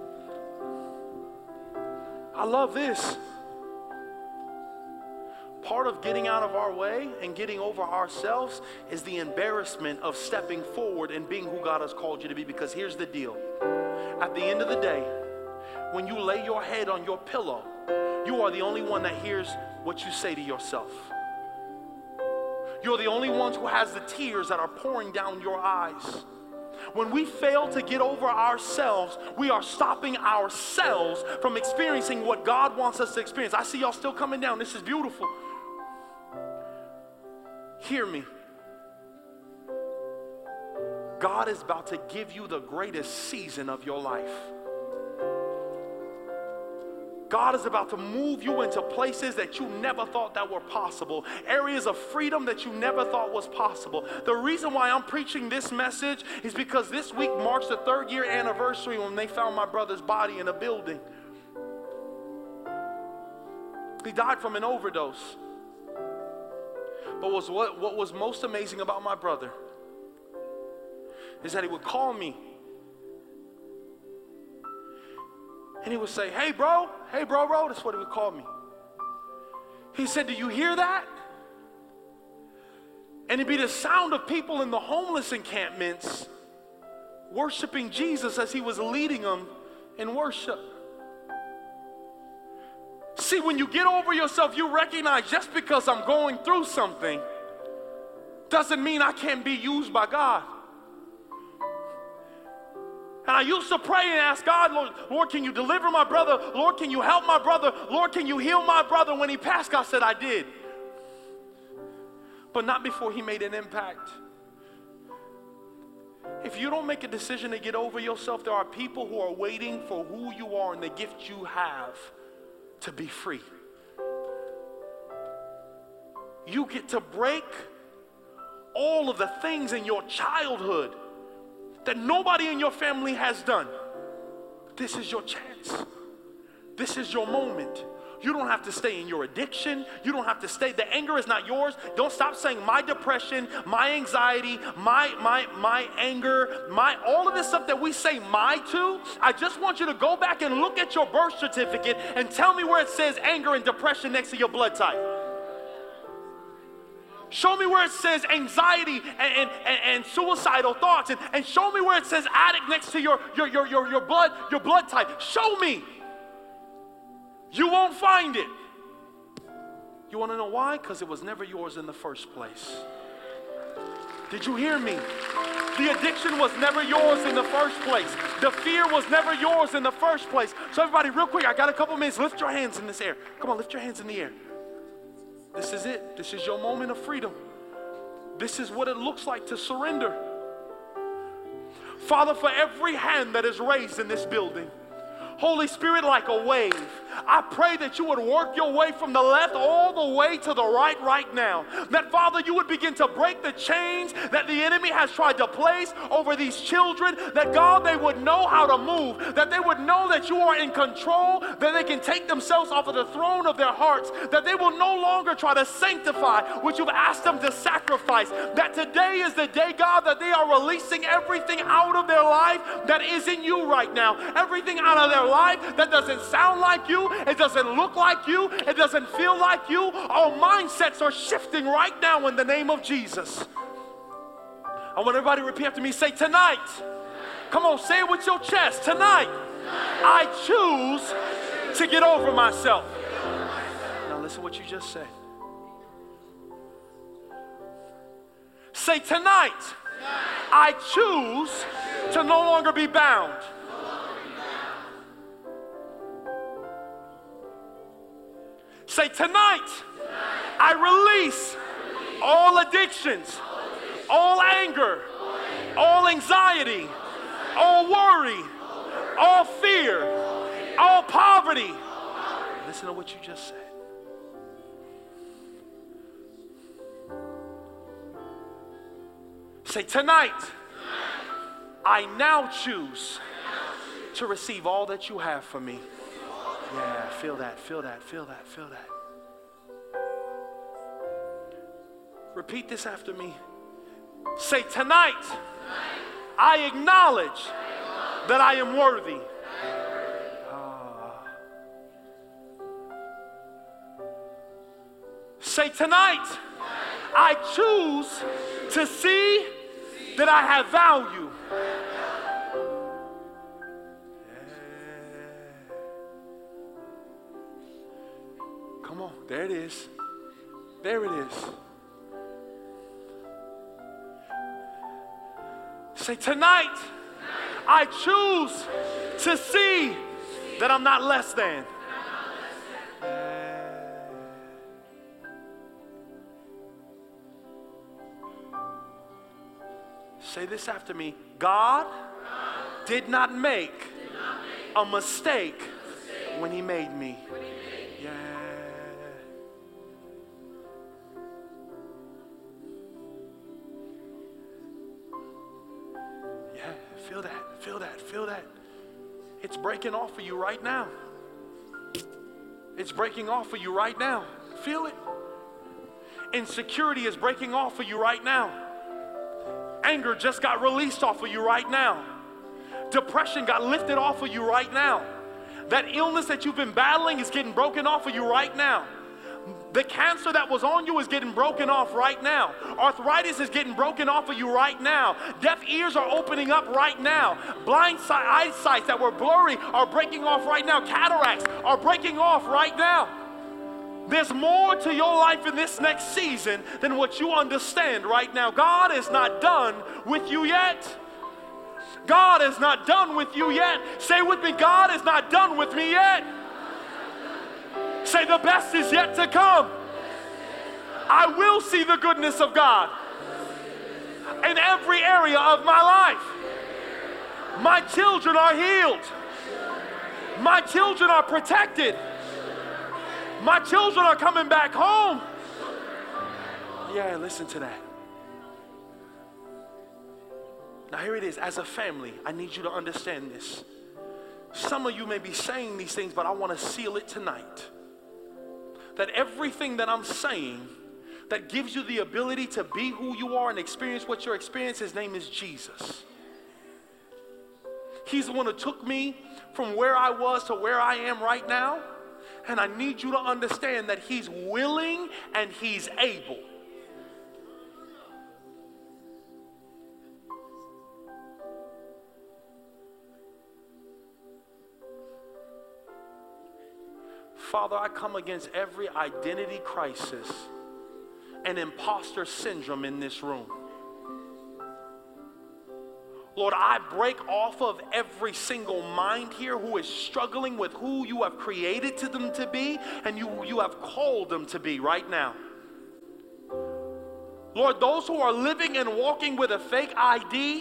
Speaker 2: I love this. Part of getting out of our way and getting over ourselves is the embarrassment of stepping forward and being who God has called you to be. Because here's the deal. At the end of the day, when you lay your head on your pillow, you are the only one that hears what you say to yourself. You're the only ones who has the tears that are pouring down your eyes. When we fail to get over ourselves, we are stopping ourselves from experiencing what God wants us to experience. I see y'all still coming down. This is beautiful. Hear me. God is about to give you the greatest season of your life. God is about to move you into places that you never thought that were possible, areas of freedom that you never thought was possible. The reason why I'm preaching this message is because this week marks the third year anniversary when they found my brother's body in a building. He died from an overdose. But was what, what was most amazing about my brother is that he would call me. And he would say, hey, bro, hey, bro, bro. That's what he would call me. He said, do you hear that? And it'd be the sound of people in the homeless encampments worshiping Jesus as he was leading them in worship. See, when you get over yourself, you recognize just because I'm going through something doesn't mean I can't be used by God. And I used to pray and ask God, Lord, Lord, can you deliver my brother? Lord, can you help my brother? Lord, can you heal my brother? When he passed, God said, I did. But not before he made an impact. If you don't make a decision to get over yourself, there are people who are waiting for who you are and the gift you have to be free. You get to break all of the things in your childhood that nobody in your family has done. This is your chance. This is your moment. You don't have to stay in your addiction. You don't have to stay. The anger is not yours. Don't stop saying my depression, my anxiety, my my my anger, my all of this stuff that we say my to. I just want you to go back and look at your birth certificate and tell me where it says anger and depression next to your blood type. Show me where it says anxiety and, and, and, and suicidal thoughts, and, and show me where it says addict next to your, your, your, your, your blood, your blood type. Show me. You won't find it. You want to know why? Because it was never yours in the first place. Did you hear me? The addiction was never yours in the first place. The fear was never yours in the first place. So everybody, real quick, I got a couple minutes. Lift your hands in this air. Come on, lift your hands in the air. This is it. This is your moment of freedom. This is what it looks like to surrender. Father, for every hand that is raised in this building, Holy Spirit, like a wave, I pray that you would work your way from the left all the way to the right right now. That, Father, you would begin to break the chains that the enemy has tried to place over these children. That, God, they would know how to move. That they would know that you are in control. That they can take themselves off of the throne of their hearts. That they will no longer try to sanctify what you've asked them to sacrifice. That today is the day, God, that they are releasing everything out of their life that isn't you right now. Everything out of their life that doesn't sound like you, it doesn't look like you, it doesn't feel like you. Our mindsets are shifting right now in the name of Jesus. I want everybody to repeat after me. Say, tonight. Come on, say it with your chest. Tonight, I choose to get over myself. Now listen what you just said. Say, tonight, I choose to no longer be bound. Say, tonight, I release all addictions, all anger, all anxiety, all worry, all fear, all poverty. Listen to what you just said. Say, tonight, I now choose to receive all that you have for me. Yeah, feel that, feel that, feel that, feel that. Repeat this after me. Say, tonight, I acknowledge that I am worthy. Ah. Say, tonight, I choose to see that I have value. Come on, there it is. There it is. Say, tonight, I choose to see that I'm not less than. Say this after me. God did not make a mistake when he made me. Yeah. Yeah, feel that, feel that, feel that. It's breaking off for you right now. It's breaking off for you right now. Feel it. Insecurity is breaking off for you right now. Anger just got released off of you right now. Depression got lifted off of you right now. That illness that you've been battling is getting broken off of you right now. The cancer that was on you is getting broken off right now. Arthritis is getting broken off of you right now. Deaf ears are opening up right now. Blind si- eyesight that were blurry are breaking off right now. Cataracts are breaking off right now. There's more to your life in this next season than what you understand right now. God is not done with you yet. God is not done with you yet. Say with me, God is not done with me yet. Say, the best is yet to come. I will see the goodness of God in every area of my life. My children are healed. My children are protected. My children are coming back home. Yeah, listen to that. Now here it is. As a family, I need you to understand this. Some of you may be saying these things, but I want to seal it tonight. That everything that I'm saying that gives you the ability to be who you are and experience what you're experiencing, his name is Jesus. He's the one who took me from where I was to where I am right now. And I need you to understand that he's willing and he's able. Father, I come against every identity crisis and imposter syndrome in this room. Lord, I break off of every single mind here who is struggling with who you have created to them to be and you, you have called them to be right now. Lord, those who are living and walking with a fake I D,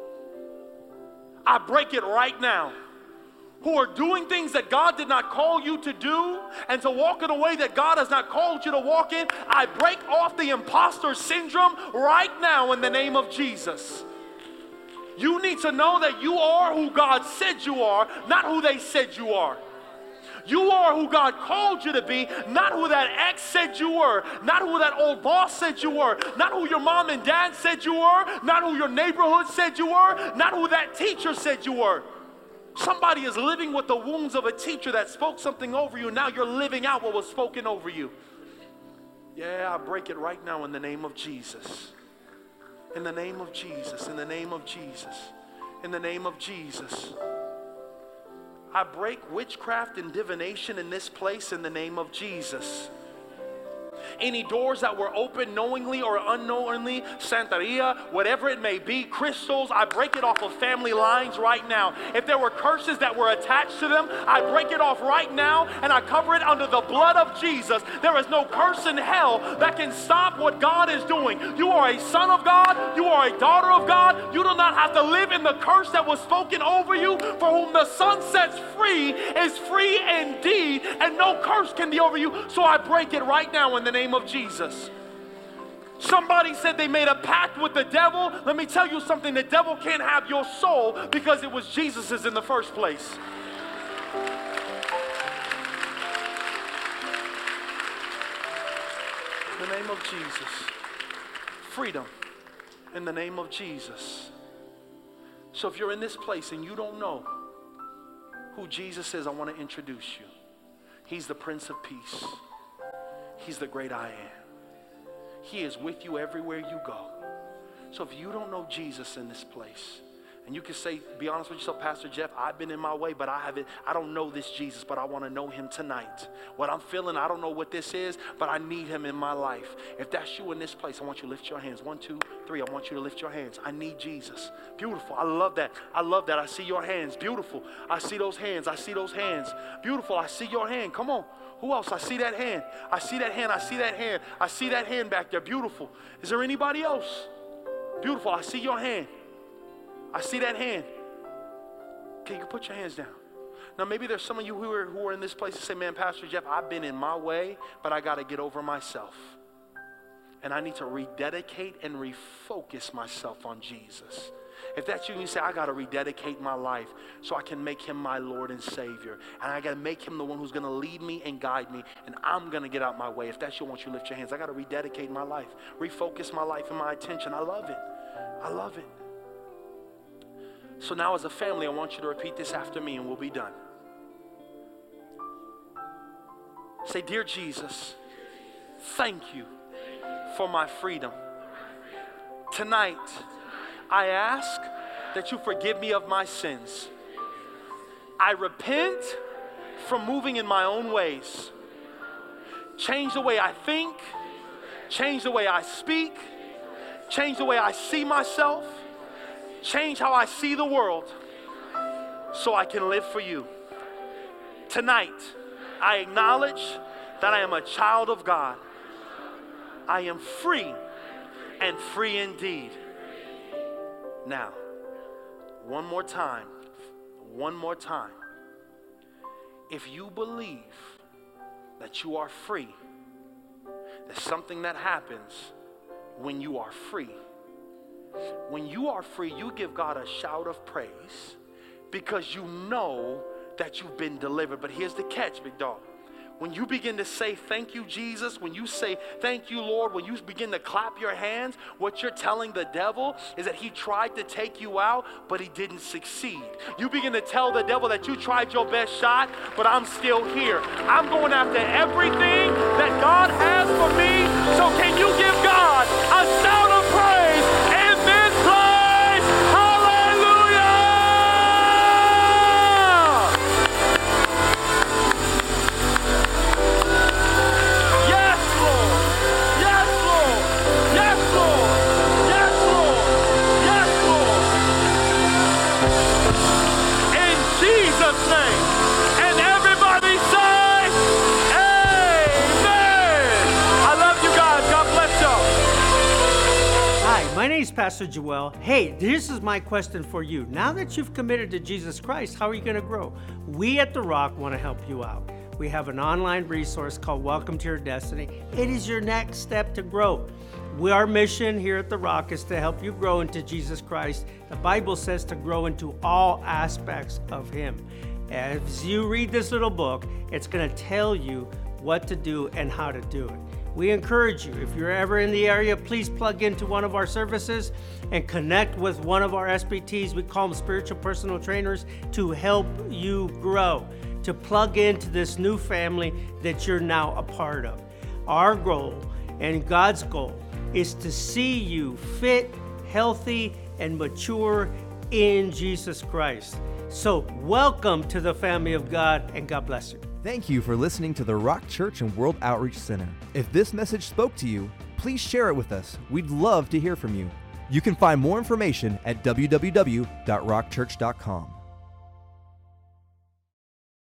Speaker 2: I break it right now. Who are doing things that God did not call you to do and to walk in a way that God has not called you to walk in, I break off the imposter syndrome right now in the name of Jesus. You need to know that you are who God said you are, not who they said you are. You are who God called you to be, not who that ex said you were, not who that old boss said you were, not who your mom and dad said you were, not who your neighborhood said you were, not who that teacher said you were. Somebody is living with the wounds of a teacher that spoke something over you. Now you're living out what was spoken over you. Yeah, I break it right now in the name of Jesus. In the name of Jesus, in the name of Jesus, in the name of Jesus. I break witchcraft and divination in this place in the name of Jesus. Any doors that were open knowingly or unknowingly, Santeria, whatever it may be, crystals, I break it off of family lines right now. If there were curses that were attached to them, I break it off right now and I cover it under the blood of Jesus. There is no curse in hell that can stop what God is doing. You are a son of God. You are a daughter of God. You do not have to live in the curse that was spoken over you. For whom the Son sets free is free indeed, and no curse can be over you. So I break it right now in the name of Jesus. Somebody said they made a pact with the devil. Let me tell you something. The devil can't have your soul because it was Jesus's in the first place. In the name of Jesus. Freedom. In the name of Jesus. So if you're in this place and you don't know who Jesus is, I want to introduce you. He's the Prince of Peace. He's the great I am. He is with you everywhere you go. So if you don't know Jesus in this place, and you can say, be honest with yourself, Pastor Jeff, I've been in my way, but I haven't, I don't know this Jesus, but I want to know him tonight. What I'm feeling, I don't know what this is, but I need him in my life. If that's you in this place, I want you to lift your hands. One, two, three. I want you to lift your hands. I need Jesus. Beautiful. I love that. I love that. I see your hands. Beautiful. I see those hands. I see those hands. Beautiful. I see your hand. Come on. Who else? I see that hand. I see that hand. I see that hand. I see that hand back there. Beautiful. Is there anybody else? Beautiful. I see your hand. I see that hand. Okay, you can put your hands down. Now, maybe there's some of you who are, who are in this place and say, man, Pastor Jeff, I've been in my way, but I got to get over myself. And I need to rededicate and refocus myself on Jesus. If that's you, and you say, I got to rededicate my life so I can make him my Lord and Savior. And I got to make him the one who's going to lead me and guide me. And I'm going to get out my way. If that's you, I want you to lift your hands. I got to rededicate my life. Refocus my life and my attention. I love it. I love it. So now as a family, I want you to repeat this after me and we'll be done. Say, dear Jesus, thank you for my freedom. Tonight, I ask that you forgive me of my sins. I repent from moving in my own ways. Change the way I think. Change the way I speak. Change the way I see myself. Change how I see the world so I can live for you. Tonight, I acknowledge that I am a child of God. I am free and free indeed. Now, one more time, one more time. If you believe that you are free, there's something that happens when you are free. When you are free, you give God a shout of praise because you know that you've been delivered. But here's the catch, big dog. When you begin to say, thank you, Jesus, when you say, thank you, Lord, when you begin to clap your hands, what you're telling the devil is that he tried to take you out, but he didn't succeed. You begin to tell the devil that you tried your best shot, but I'm still here. I'm going after everything that God has for me. So can you give God a shout of praise in this place? Hallelujah! Yes, Lord. Yes, Lord. Yes, Lord. Yes, Lord. Yes, Lord.
Speaker 3: My name is Pastor Joel. Hey, this is my question for you. Now that you've committed to Jesus Christ, how are you going to grow? We at The Rock want to help you out. We have an online resource called Welcome to Your Destiny. It is your next step to grow. We, our mission here at The Rock is to help you grow into Jesus Christ. The Bible says to grow into all aspects of Him. As you read this little book, it's going to tell you what to do and how to do it. We encourage you, if you're ever in the area, please plug into one of our services and connect with one of our S P Ts. We call them spiritual personal trainers, to help you grow, to plug into this new family that you're now a part of. Our goal and God's goal is to see you fit, healthy, and mature in Jesus Christ. So welcome to the family of God, and God bless you.
Speaker 1: Thank you for listening to the Rock Church and World Outreach Center. If this message spoke to you, please share it with us. We'd love to hear from you. You can find more information at w w w dot rock church dot com.